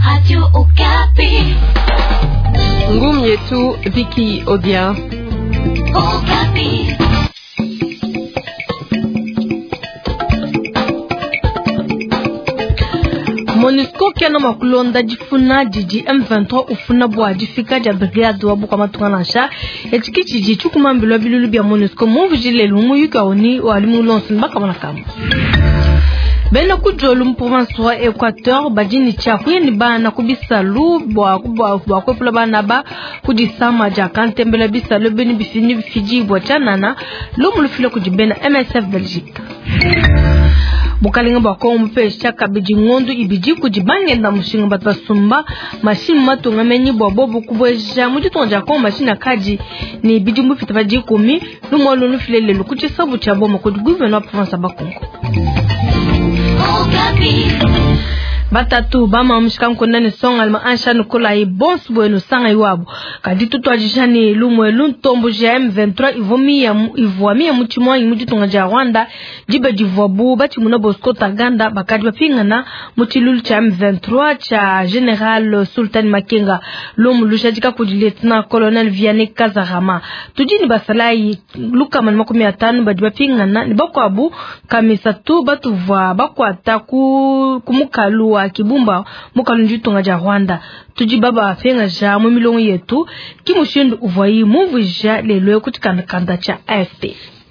Radio Okapi. Ngumi yetu Vicky Odia. Okapi. MONUSCO kiana makulonda jifuna jiji M23 ufuna bwa jifika ja brigade wa buka matwanasha etikichi jichu kumambilo bilulu bya MONUSCO muvijile lumu yuka oni walimu lonsin baka manakama bena kujolu province wa Equateur bajini chakuye ni bana kubisalu bwa kwepula bana ba kujisama ja kantembele bisalu beni bifini bifiji bwa chanana lumu lufile kujibena MSF Belgique bukalinga bako mpesha kabiji ngondu ibiji kujibange na mushinga batbasumba mashini matunga menyi bobo kubweja mujitonja ko mashina kaji ni ibiji mufita baji 10 lumolo nufilele lukuchi sabu chabo makodi gouvernement province bakongo batatu bama mshika kondane songa alma ansha nukola ibons bueno sanga iwabo kaditu twajishani lumwe luntombo ja M23 ivomia muchimo imujitonga ja Rwanda jibe jivobu bati muna Bosco Taganda bakadi bapingana mutilulu cha M23 cha General Sultan Makenga lumu lushajika kudi Lieutenant Colonel Vianney Kazarama tujini basalai luka manima 15 badi bapingana ni bako abu kamisa tu batuvwa bako ataku kumukalua kibumba mukalunju tonga ja Rwanda tujibaba afenga ja mu milongo yetu kimushindu uvayi muvija lelo kutikanda cha AFP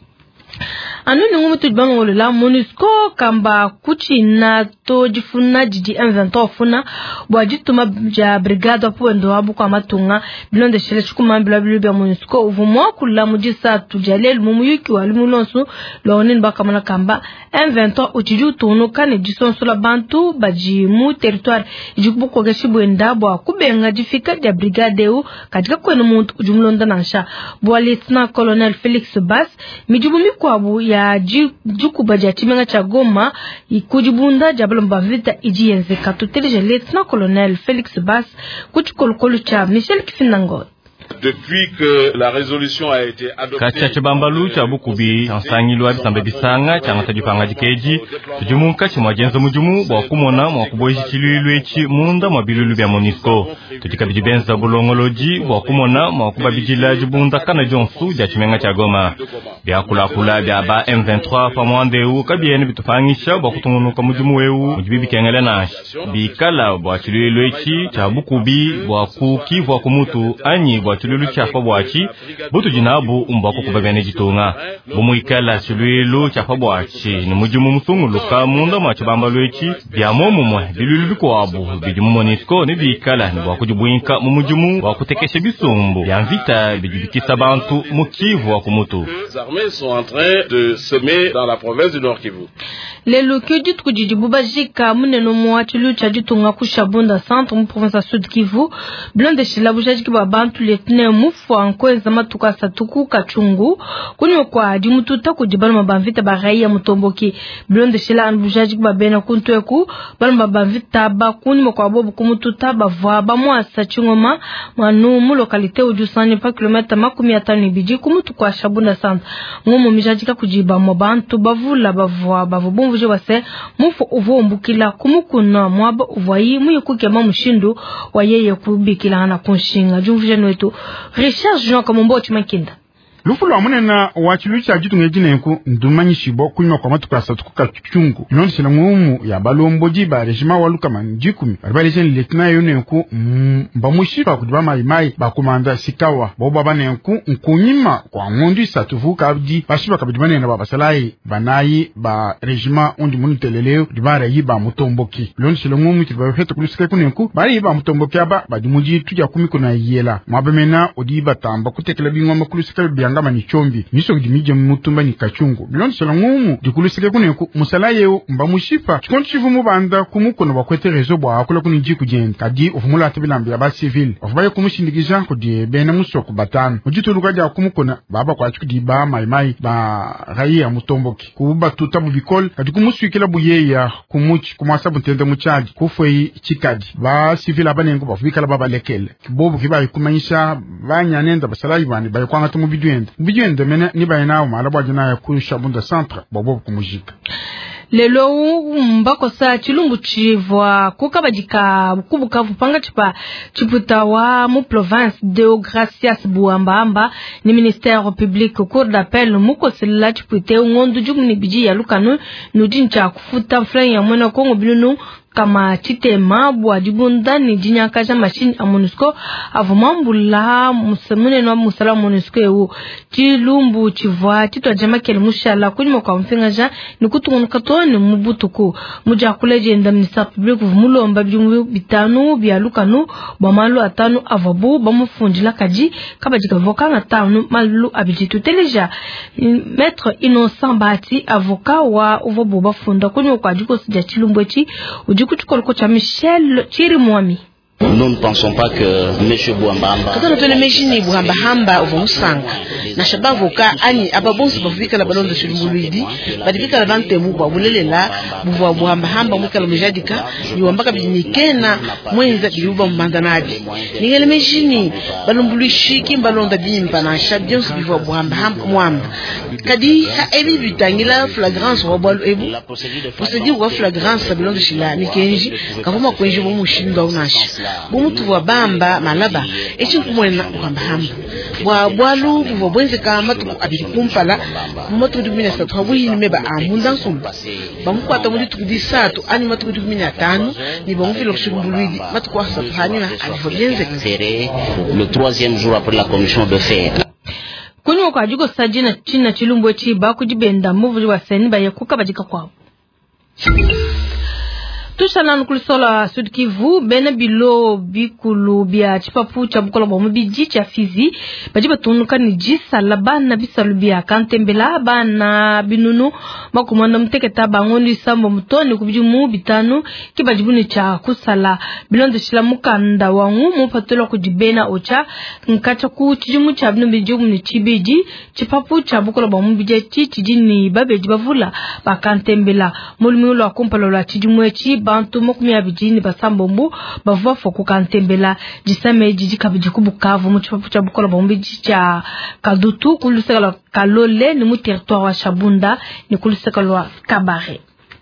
anu ni ngumu tujibama ngolola MONUSCO kamba kuchina to jifuna jiji M23 funa bwajituma ja brigade apuendo wabu kwa matunga bilonde shele chukuma bilabilu bya MONUSCO uvumwa kula mujisa tujalel mumuyuki walimu lonsu lonin bakamana kamba M23 uchiju tunu kane jisonso la bantu bajimu territoire ijikubuko gashibwenda bwa kubenga jifika ja brigade u katika kwenu muntu ujumlonda nansha bwa Lieutenant Colonel Felix Bass mijubumi kwabu ya jukuba ja chimenga cha Goma ikujibunda jabalo mbavita ijienze katutelije Lieutenant Colonel Felix Bass kuchikolokolo cha Michel Kifinango. Depuis que la résolution a été adoptée, kacha chibambalu cha bukubi chansangilu abisambe bisanga changa tajipanga jikeji tujumunka chimwajenzo mujumu bwa kumona mwa kuboishi chililwechi munda mwa bilulu bya MONUSCO tutikabiji benza bulongoloji bwa kumona mwa kubabijila jibunda kana jonsu ja chimenga cha Goma bya kula bya ba M23 famwande u kabiene bitufangisha bwa kutungunuka mujumu weu mujibibi kengele nash bikala bwa chililwechi cha bukubi bwa kuki bwa kumutu anyi bwa chilulu chafa bwachi butu jinabu umbako kubabene jitunga bumuikala chilulu chafa bwachi ni mujimu musungu luka munda machibamba lwechi bya momumwe bilulu bikwabu bijimu MONUSCO ni bikala ni bwakujibwinka mu mujimu wakutekesha bisumbu bya mvita bijibikisa bantu mu Kivu wa kumutu. Les armées sont en train de semer dans la province du Nord Kivu. Lelo kujit kujibuba jika muneno mwachilu cha jitunga kushabunda centre mu province Sud Kivu blonde shila bujaji kiba bantu letne mufu ankweza matuka satuku kachungu kunyo kwa dimututa kujibana mabamvita baraia mutomboki blonde shila anbujaji kiba bena kuntweku bana mabamvita ba kunyo kwa bobu kumututa bavwa ba mwasa chingoma manu mu lokalite ujusani pa kilomita 15 biji kumutu kwa shabunda centre ngumu mijajika kujiba mabantu bavula bavwa bavubumvu je wase mufu uvombukila kumukuna mwaba uvayi muyikuke mamushindu wa yeye kubikila na kunshinga jumvije nwetu Richard Jean Kamombochi Makinda Lufulu amunena wachilucha jitunga jinenku ndumanyishibo kunywa kwa matukrasa tukuka chungu inondishila ngumu ya balomboji ba rejima waluka manjikumi baribalejeni letina yonenku mbamushipa kudiba maimai bakumanda sikawa boba banenku nkunyima kwa ngondu isatuvuka abdi bashiba kabidibanena babasalai banayi ba rejima undi muniteleleo dibara yiba mutomboki londishila ngumu tibayoheta kulusika kunenku bari yiba mutomboki aba badimuji tuja kumikuna yela mwabemena odiba tamba kutekela bingoma kulusika ngama ni chombi niso gidimije mutumba ni kachungu bilonde sala ngumu dikulusike kuneko musalaye mba mushipa chikonto chivumu banda kumukono bakwete rezo bwa akula kuniji kujenda kadi ofumula atabilambi ya ba civil ofubaye kumushindikiza kudi bena musoko batano mujituluka ja kumukona baba kwa chukudi ba maimai ba raia mutomboki kuba tutabu bikol kadi kumuswikila buyeya kumuchi kumasa butende muchaji kufoi chikadi ba civil abanengo bafubikala baba lekele kibobu kibaye kumanyisha banyanenda basalayi bani baye kwanga tumu biduende mena ni bayina umala bwajina ya kushabunda centre bobo kumujika lelo mbako sa chilumbu chivwa kukabajika kubukavu panga chiputa wa mu province de Gracias Buambamba ni ministère public cour d'appel muko sila chipute ngondu jumni biji ya lukanu nudincha kufuta flan ya mwana Kongo bilunu kama chitema bwa dibunda ni jinya kaja machine a MONUSCO avumambula musamune no musala MONUSCO ewu chilumbu chivwa titwa jama kele mushala kunyuma kwa mfingaja ni kutungu katoni mubutuku muja kuleje nda ministère public vumulomba bijungu bitanu bya lukanu bamalu atanu avabu bamufunjila kaji kabajika vokanga tanu malu abijitu teleja maître Innocent Bati avocat wa uvobu bafunda kunyuma kwa jiko sija chilumbu echi Michel Chirimwami. Nous ne pensons pas que M. Buambamba katana tole mejini Buambamba uvomusanga na shabavuka ani ababonsi bafika na balondo shulumbulidi badifika na bante mubwa bulelela buva Buambamba mukala mujadika yuambaka binikena mwenza biuba mbandanaji ningele mejini balombulishiki balonda bimba na shabyonsi biva Buambamba mwamba kadi ha ebi bitangila flagrance wa balo ebu procédure wa flagrance balondo shila nikenji kavuma kwenji bomushinda unashi bumutu wa bamba malaba echi kumwena Buambamba bwa bwalu bwa bwenze kama tu abiri kumpala mutu 2007 habuyini meba amunda nsumba bamukwata muri 2017 ani matu 2015 ni bamufilo kushubulwidi matu kwa satani na alivoyenze serré le 3e jour après la commission de fer kunyo kwa jugo sajina china chilumbu echi ba kujibenda muvu wa seni ba yakuka bajika kwao Tushana nukulisola Sud Kivu bena bilo bikulu bia chipapu cha bukola bomu biji cha Fizi bajiba tunuka ni jisa labana bisalu bia kantembela bana binunu makumanda mteketa bangondi sambo mutoni kubijumu bitanu kibajibuni cha kusala bilondo shila mukanda wangu mupatula kujibena ocha nkacha kuchijumu cha binu bijumu ni chibiji chipapu cha bukola bomu biji chijini babeji bavula bakantembela mulimiulo akumpalo la chijumu echi bantu mokumi abijini basambombu bavwa foku kantembela jisame jiji kabiji kubukavu muchipapu cha bukola bombi cha kadutu kuluseka kalole ni mu territoire wa Shabunda ni kuluseka Kabare.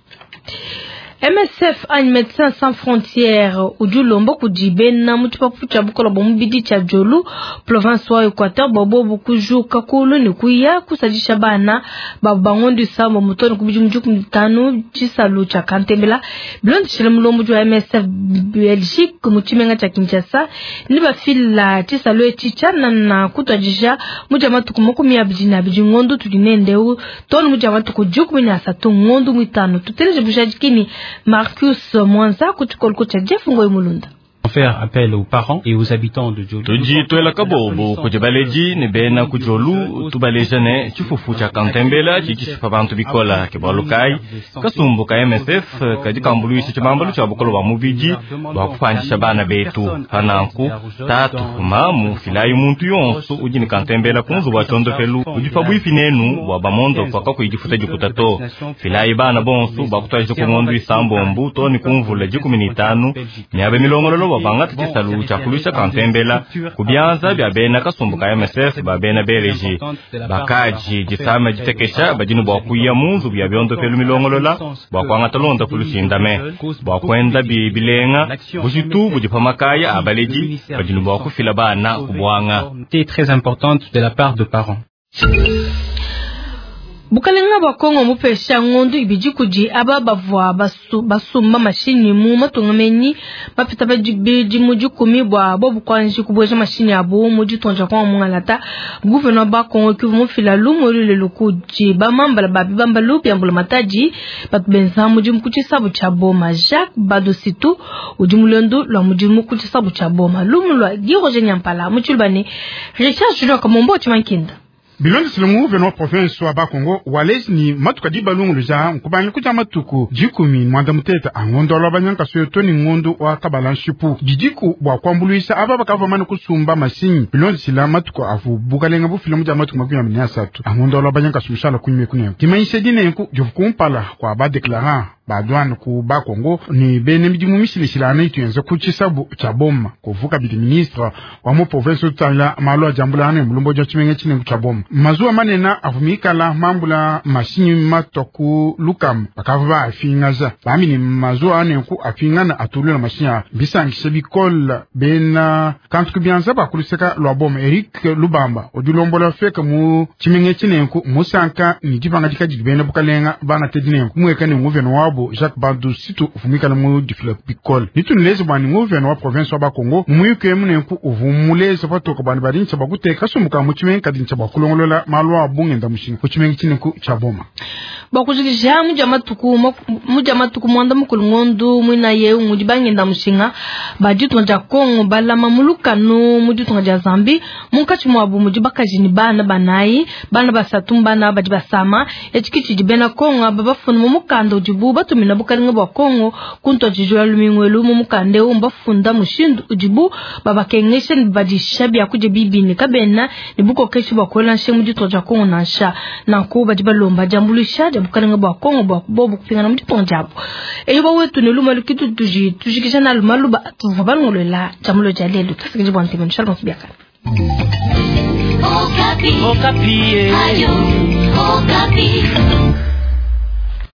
MSF a Médecins Sans Frontières ujulombo kujibena muchipapu cha bukola bombi cha Jolu province wa Equateur bobo bukuju kakulu ni kuya kusajisha bana babangondi sambo mutoni kubijumjuku mitanu chisalu cha kantembela blond shilemulombo jwa MSF Belgique muchimenga cha Kinshasa ni bafila chisalu echichana na kutajisha mujamatu kumokumi abijina abijingondo tudinendeu tonu mujamatu kujuku minasatu ngondo mitanu tuteleje bujajikini Marcus Mwanza kutukolko cha Jefungo Mulunda. Faire appel aux parents et aux habitants de Jolu. Tuji tuela kabobo kujibaleji ni bena kujolu tubalejane chifufu cha kantembela chichishipa bantu bikola kibalukai kasumbu ka MSF kajikambuluisi chimambalo cha bukolo wa mubiji wakufanjisha bana betu hananku tatu mamu filayi muntu yonsu ujini kantembela kunzu wachondo felu ujifabu ifinenu wabamondo paka kujifuta jikutato filayi bana bonsu bakutaji kumondu isambo mbuto ni kumvula jikuminitanu miabe milongololo wabangata chisalu chakulusha kantembela kubyanza bya bena kasumbuka MSF babena beleji bakaji jisama jitekesha bajinu bwakuya munzu bya byondo pelu milongolola bwakwangata londa kulusindame bwakwenda bilenga bujitu bujipamakaya abaleji bajinu bwakufila bana kubwanga très importante de la part de parents. Bukalenga bakongo mupesha ngondu ibiji kuji aba bavwa basumba mashini mu matungamenyi bapita bajibiji mujukumi bwa bobu kwanji kubweja mashini abo mujitonja kwa mungalata gouvernement bakongo kivu mufila lumuri lelukuji bamamba babi bamba lupi ambula mataji batbenza mujimu kuchisabu chaboma Jacques Badositu ujimulendo la mujimu kuchisabu chaboma lumulwa giroje nyampala muchulbani Richard Junior Kamombo chimankinda Bilondi silumu veno province wa Bakongo walezi ni matuka di balungu luja nkubani kuja matuku jikumi mwanda muteta angondo la banyanka suyoto ni ngondo wa kabala nshipu jijiku wa kwambuluisa aba bakava manu kusumba masinyi bilondi sila matuku afu bukalenga bu filamu ja matuku makunya minya satu angondo la banyanka sumushala kunyme kunya timaise dine nku jofukumpala kwa ba deklara badwana ku ba Kongo ni bene mjimu mishilishilana ituyenze kuchisabu cha boma kuvuka bidi ministre wa mu province utala malo jambulane mulumbo jo chimenge chine cha boma mazuwa manena avumikala mambula mashinyi matoku lukam bakava afingaza bamini mazuwa ane ku afingana atulula mashinya bisangishe bikol bena kantu bianza bakuliseka lwa boma Eric Lubamba odulombola feka mu chimenge chine ku musanka ni jipanga dikaji bena bukalenga bana tedine ku mwekane nguveno wabo Jacques Bandu situ ufumikala mu difla bikol nitunleze bani nguveno wa province wa Kongo muyuke mune ku uvumuleze patoka bani badincha bakuteka sumuka mu chimenge kadincha bakulongolola malwa bungenda mushinga ku chimenge chine ku chaboma bakujikisha mujamatuku mwanda mukulungondu mwina ye mujibangenda mushinga bajitu nja Kongo balama mulukano mujitu nja Zambi munkachi mwabu mujibakajini bana banayi bana basatumba na bajibasama echikichi jibena Kongo babafuna mumukando jibu batumina bukalinga bwa Kongo kunto jijwa lumingwelu mumukande umbafunda mushindu ujibu babakengesha bajishabya kuje bibini kabena nibuko keshi bakola nshe mujitu nja Kongo nansha nanko bajibalomba jambulisha bukalinga bwa Kongo bwa bobu kupingana mujitu njabo eyo wetu ne luma lukitu tujikisha na luma luba tuvabalngolela jamulo jalelo tasikije bwa ntimo nshalom sibiaka Okapi. Okapi. Ayo. Okapi.